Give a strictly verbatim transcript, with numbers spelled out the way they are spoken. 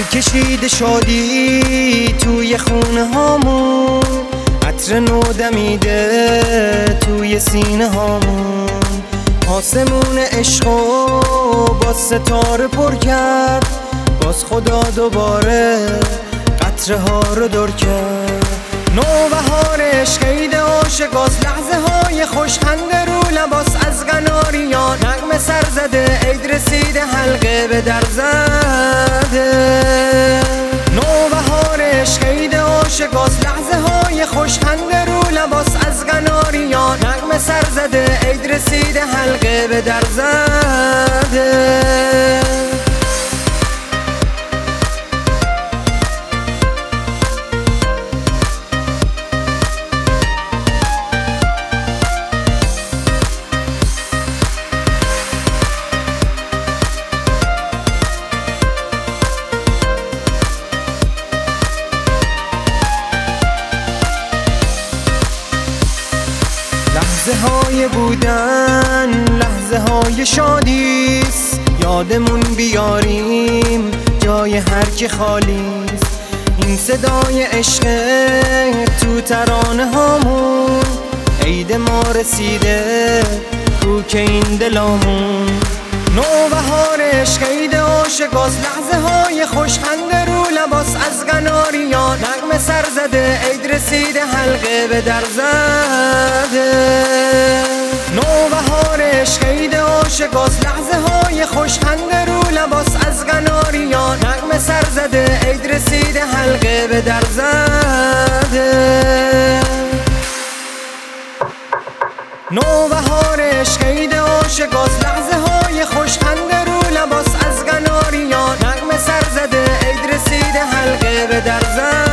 کشیده شادی توی خونه هامون، عطر نو دمیده توی سینه هامون. آسمون عشقو با ستاره پر کرد، باز خدا دوباره قطره ها رو دور کرد. نوبهار عشق عید عاشقاست، لحظه های خوشخنده رو لباس از قناریان. نغمه سر زده عید رسیده حلقه به در زده. نوبهار عشق عید عاشقاست، لحظه های خوشخنده رو لباس از قناریان. نغمه سر زده عید رسیده حلقه به در زده. لحظه های بودن لحظه های شادیست، یادمون بیاریم جای هر کی خالیست. این صدای عشق تو ترانه هامون، عید ما رسیده کو که این دلامون. نوبهار عشق عید عاشقاست، لحظه های خوشخنده رو لباس از قناریان. نغمه سر زده عید رسیده حلقه به در زده. نوبهار عشق عید عاشقاست، لحظه های خوشخنده رو لباس از قناریان. نغمه سر زده عید رسیده حلقه به در زده. نوبهار عشق عید عاشقاست، لحظه های خوشخنده رو لباس از قناریان. نغمه سر زده عید رسیده حلقه به در زده.